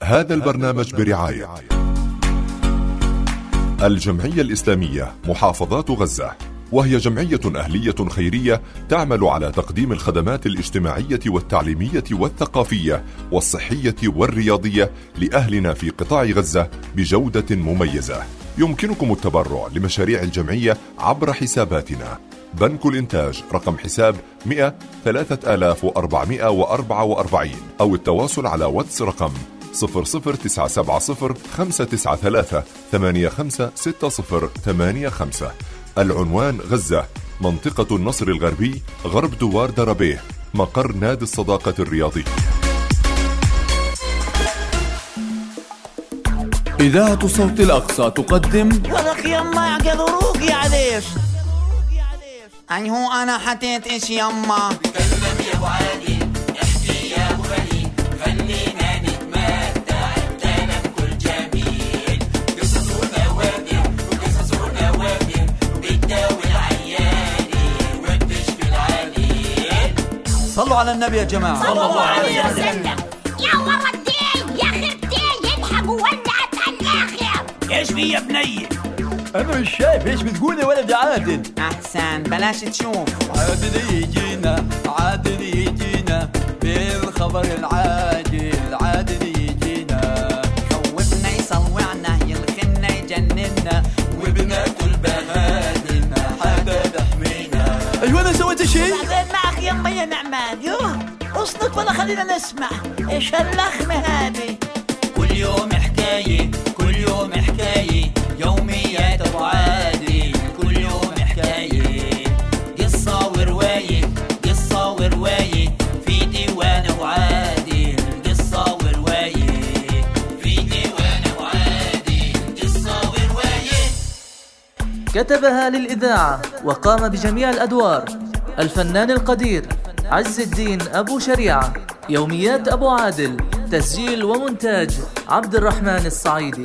هذا البرنامج برعاية الجمعية الإسلامية محافظات غزة، وهي جمعية أهلية خيرية تعمل على تقديم الخدمات الاجتماعية والتعليمية والثقافية والصحية والرياضية لأهلنا في قطاع غزة بجودة مميزة. يمكنكم التبرع لمشاريع الجمعية عبر حساباتنا: بنك الإنتاج رقم حساب 100,3444، أو التواصل على واتس رقم 00970 593 856085. العنوان: غزة، منطقة النصر الغربي، غرب دوار دربيه، مقر نادي الصداقة الرياضي. إذاعة صوت الأقصى تقدم ولك يما يعقلوك يا عديش. أي هو أنا حتيت إيش يما؟ تكلم يا أبو علي، احكي يا أبو علي، خلينا نتمتع بكلام كل جميل. قصص ونوادر وقصص ونوادر، وبتداوي العياني وبتشفي العليل. صلوا على النبي يا جماعة. صلى الله عليه وسلم. يا ولدي يا خرتي يضحكوا ولعت على الآخر. ايش في يا بني؟ أنا مش شايف إيش بتقول يا ولد عادل. أحسن بلاش تشوف. عادل يجينا، عادل يجينا بالخبر العاجل، عادل يجينا خوفنا يصوعنا يلخنا يجننا وبناكل بهادم حدا تحمينا. أيوة أنا سويت شيء؟ بعدين معك يما يا نعمان. يوه اصنك ولا خلينا نسمع ايش هاللخمة هذه. كل يوم حكاية، كل يوم حكاية، يوميات أبو عادل، كل يوم حكاية، قصة ورواية، قصة ورواية، في ديوان أبو عادل، قصة ورواية، في ديوان أبو عادل، قصة ورواية. كتبها للإذاعة وقام بجميع الأدوار الفنان القدير عز الدين أبو شريعة. يوميات أبو عادل، تسجيل ومونتاج عبد الرحمن الصعيدي.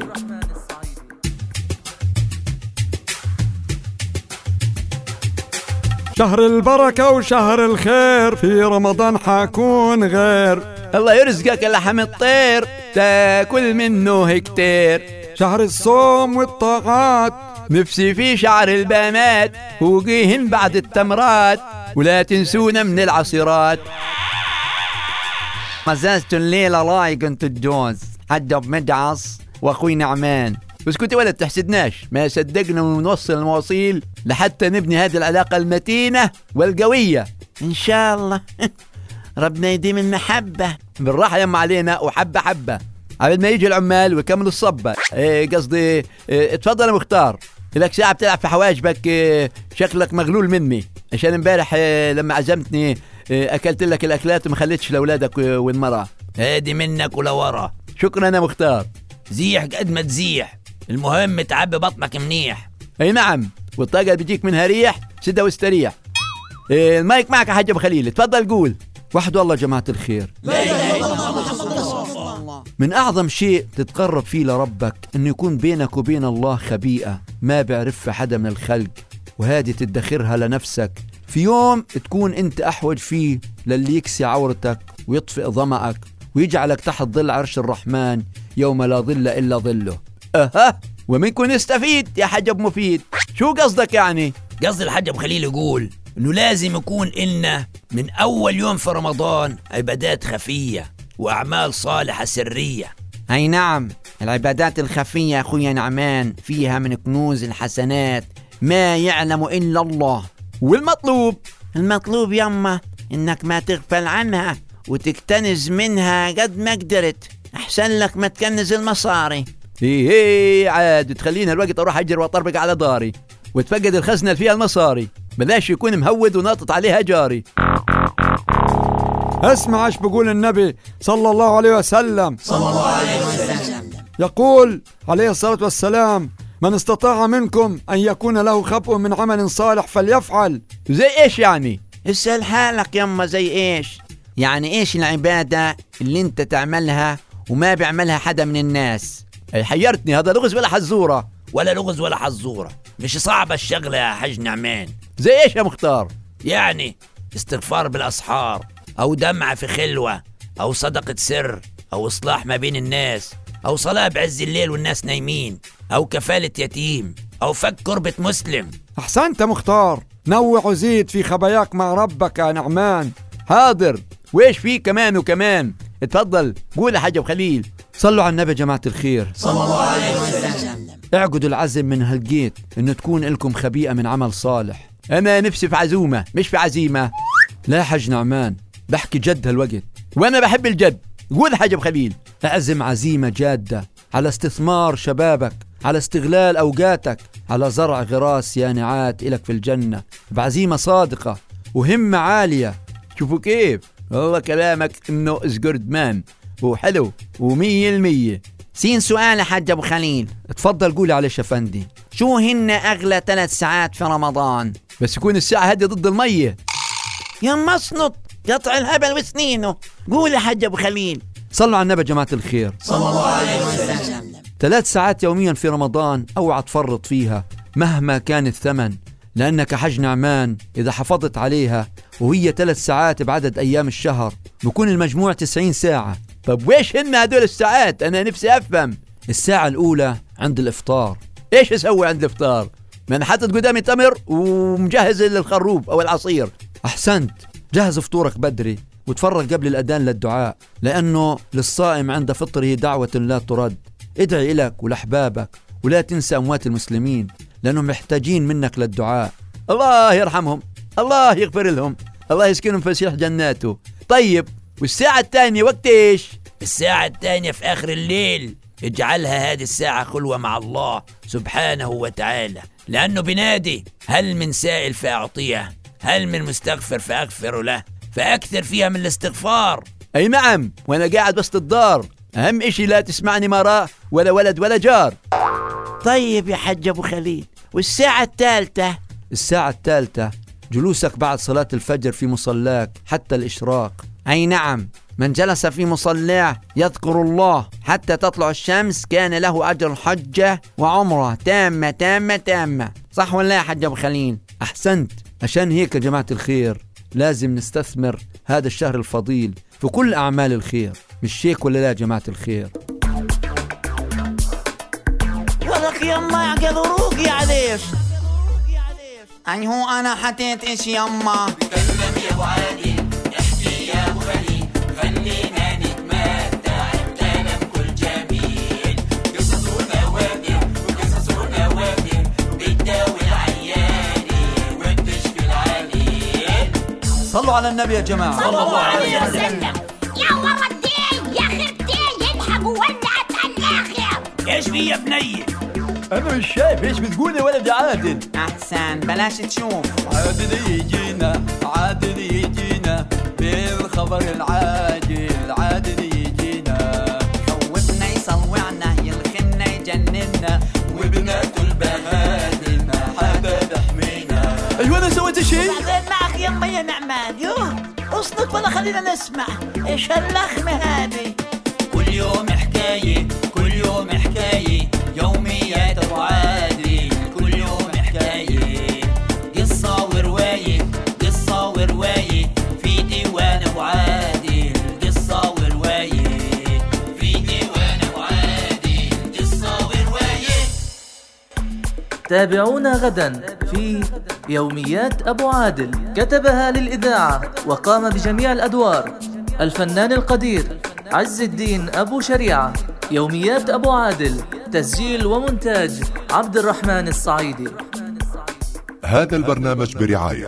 شهر البركة وشهر الخير، في رمضان حكون غير. الله يرزقك لحم الطير تاكل منه كتير. شهر الصوم والطاعات، نفسي في شعر البنات فوقيهن بعد التمرات، ولا تنسونا من العصيرات. مزازت الليلة لايق انت الجوز حجب مدعص واخوي نعمان. بس كنت ولا تحسدناش، ما صدقنا ونوصل المواصيل لحتى نبني هذه العلاقة المتينة والقوية إن شاء الله. ربنا يديم المحبة. بالراحة يما علينا وحبة حبة قبل ما يجي العمال ويكملوا الصبة. قصدي اتفضل يا مختار، لك ساعة بتلعب في حواجبك. شكلك مغلول مني عشان امبارح لما عزمتني أكلت لك الأكلات وما خليتش لأولادك والمرأة. هادي منك ولا ورا. شكرا يا مختار. زيح قد ما تزيح، المهم تعبي بطنك منيح. اي نعم، والطاقة بيجيك منها ريح، سدة واستريح. المايك معك يا حاج ابو خليل، اتفضل قول. وحد والله جماعة الخير، لا إله إلا الله. من أعظم شيء تتقرب فيه لربك إنه يكون بينك وبين الله خبيئة ما بيعرفها حدا من الخلق، وهذه تدخرها لنفسك في يوم تكون أنت أحوج فيه للي يكسي عورتك ويطفئ ظمأك ويجعلك تحت ظل عرش الرحمن يوم لا ظل إلا ظله. ومنكم يستفيد يا حجب مفيد. شو قصدك يعني؟ قصد الحاج ابو خليل يقول انه لازم يكون إلنا من اول يوم في رمضان عبادات خفية واعمال صالحة سرية. اي نعم، العبادات الخفية اخويا نعمان فيها من كنوز الحسنات ما يعلم الا الله. والمطلوب؟ المطلوب يما انك ما تغفل عنها وتكتنز منها قد ما قدرت، احسن لك ما تكنز المصاري. هي عاد تخلينا الوقت اروح اجر واطربق على داري وتفقد الخزنة اللي فيها المصاري، بلاش يكون مهود وناطط عليها جاري. اسمع ايش بقول النبي صلى الله عليه وسلم. صلى الله عليه وسلم يقول عليه الصلاة والسلام: من استطاع منكم أن يكون له خبء من عمل صالح فليفعل. زي ايش يعني؟ اسأل حالك يما، زي ايش يعني؟ ايش العبادة اللي انت تعملها وما بيعملها حدا من الناس؟ حيرتني، هذا لغز ولا حزورة؟ ولا لغز ولا حزورة، مش صعبة الشغلة يا حاج نعمان. زي ايش يا مختار؟ يعني استغفار بالأسحار، أو دمعة في خلوة، أو صدقة سر، أو إصلاح ما بين الناس، أو صلاة بعز الليل والناس نايمين، أو كفالة يتيم، أو فك كربة مسلم. أحسنت مختار، نوع وزيد في خباياك مع ربك يا نعمان. حاضر، وإيش في كمان وكمان؟ اتفضل قول يا حاج أبو خليل. صلوا على النبي يا جماعة الخير صلى الله عليه وسلم. اعقدوا العزم من هالجيت إنه تكون لكم خبيئة من عمل صالح. أنا نفسي في عزومة مش في عزيمة. لا يا حاج نعمان، بحكي جد هالوقت، وأنا بحب الجد. قول يا حاج أبو خليل. اعزم عزيمة جادة على استثمار شبابك، على استغلال أوقاتك، على زرع غراس يانعات إلك في الجنة، بعزيمة صادقة وهمة عالية. شوفوا كيف والله كلامك إنه زقرد مان وحلو 100%. سين سؤال يا حاج أبو خليل. اتفضل قولي عليه يا فندي. شو هن أغلى 3 ساعات في رمضان؟ بس يكون الساعة هادية ضد المية. يا مصنط قطع الهبل وسنينه. قول يا حاج أبو خليل. صلوا على النبي يا جماعة الخير صلى الله عليه وسلم. 3 ساعات يوميا في رمضان اوعى تفرط فيها مهما كان الثمن، لأنك حج نعمان إذا حافظت عليها وهي 3 ساعات بعدد أيام الشهر بكون المجموع 90 ساعة. طب ويش هن هدول الساعات؟ أنا نفسي أفهم. الساعة الأولى عند الإفطار. إيش أسوي عند الإفطار؟ ما أنا حاطط قدامي تمر ومجهز للخروب أو العصير. أحسنت، جهز فطورك بدري وتفرغ قبل الأذان للدعاء، لأنه للصائم عند فطره دعوة لا ترد. ادعي لك ولأحبابك، ولا تنسى أموات المسلمين لأنهم محتاجين منك للدعاء. الله يرحمهم، الله يغفر لهم، الله يسكنهم فسيح جناته. طيب والساعة الثانية وقت إيش؟ الساعة الثانية في آخر الليل. اجعلها هذه الساعة خلوة مع الله سبحانه وتعالى، لأنه بنادي: هل من سائل فأعطيه، هل من مستغفر فأغفر له، فأكثر فيها من الاستغفار. أي نعم، وأنا قاعد وسط الدار. أهم إشي لا تسمعني مراه ولا ولد ولا جار. طيب يا حاج أبو خليل، والساعة الثالثة؟ الساعة الثالثة جلوسك بعد صلاة الفجر في مصلاك حتى الإشراق. أي نعم، من جلس في مصلاه يذكر الله حتى تطلع الشمس كان له أجر حجة وعمرة تامة تامة تامة. صح ولا يا حاج أبو خليل؟ أحسنت. عشان هيك يا جماعة الخير لازم نستثمر هذا الشهر الفضيل في كل أعمال الخير، مش هيك ولا لا يا جماعة الخير؟ ولك يما يعقل روقي عليش. أي هو أنا حتيت إيش يما؟ تكلم يا أبو عادل، احكي يا أبو خليل، خلينا نتمتع بكلام كل جميل. قصص ونوادر وقصص ونوادر بتداوي العياني وبتشفي العليل. صلوا على النبي يا جماعة صلى الله عليه وسلم. يا ولدي يا خرتي يلحقوا ولعت الآخر. إيش في يا بني؟ أنا مش شايف إيش بتقول يا ولد يا عادل. أحسن بلاش تشوف. عادل يجينا، عادل يجينا بالخبر العاجل، عادل يجينا خوفنا يصوعنا يلخمنا يجننا وبناكل بهادل ما حدا بحمينا. أيوة أنا سويت شيء؟ بعدين معك يما يا نعمان. يوه اصدق ولا خلينا نسمع ايش هاللخمة هذه. كل يوم حكاية، كل يوم حكاية، يوميات أبو عادل. كل يوم حكاية، قصة ورواية، قصة ورواية في ديوان أبو عادل. قصة ورواية في ديوان أبو عادل. قصة ورواية. تابعونا غدا في يوميات أبو عادل. كتبها للإذاعة وقام بجميع الأدوار الفنان القدير عز الدين أبو شريعة. يوميات أبو عادل، تسجيل ومونتاج عبد الرحمن الصعيدي. هذا البرنامج برعاية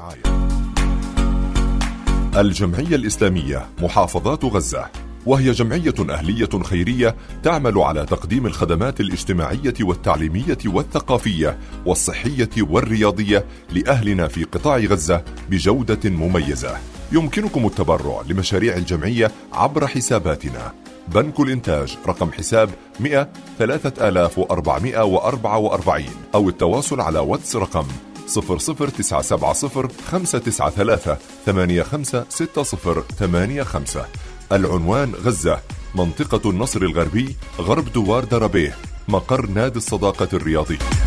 الجمعية الإسلامية محافظات غزة، وهي جمعية أهلية خيرية تعمل على تقديم الخدمات الاجتماعية والتعليمية والثقافية والصحية والرياضية لأهلنا في قطاع غزة بجودة مميزة. يمكنكم التبرع لمشاريع الجمعية عبر حساباتنا: بنك الإنتاج رقم حساب 100,3444 أو التواصل على واتس رقم 00970 593 856085. العنوان: غزة، منطقة النصر الغربي، غرب دوار دربيه، مقر نادي الصداقة الرياضي.